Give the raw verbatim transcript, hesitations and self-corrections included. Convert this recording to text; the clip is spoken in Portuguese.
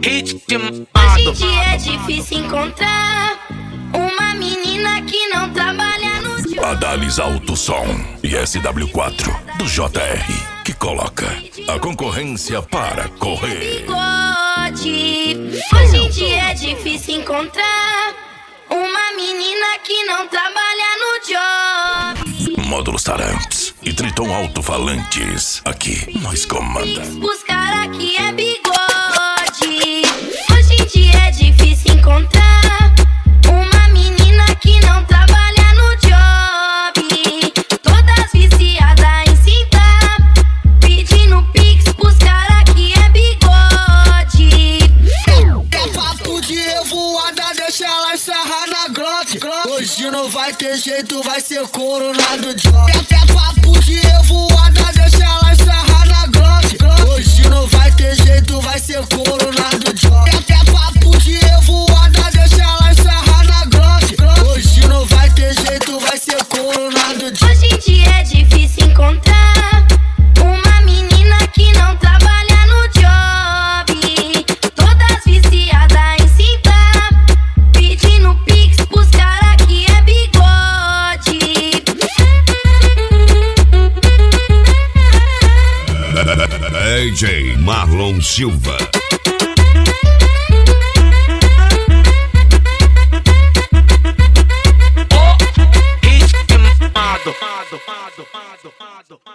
ritmo. Hoje em dia é difícil encontrar uma menina que não trabalha no job. Adalis Alto Som e S W quatro do J R, que coloca a concorrência para correr. Bigode. Hoje em dia é difícil encontrar uma menina que não trabalha no job. Módulo Saramps e Triton Alto-Falantes. Aqui nós comanda. Os cara aqui é bigode. Hoje em dia é difícil encontrar uma menina que não trabalha no job. Todas viciadas em cinta, pedindo pix pros cara que é bigode. É papo de revoada, deixa ela sarrar na Glock. Hoje não vai ter jeito, vai ser coronado job. É, é papo de revoada, deixa ela sarrar na Glock. Hoje não vai ter jeito, vai ser coronado job. É, é papo de revoada, deixa ela sarrar na Glock. Hoje não vai ter jeito, vai ser coronado job. Hoje em dia é difícil encontrar uma menina que não trabalha no job. Todas viciadas em cinta, pedindo pix pros cara que é bigode. D J Marlon Silva.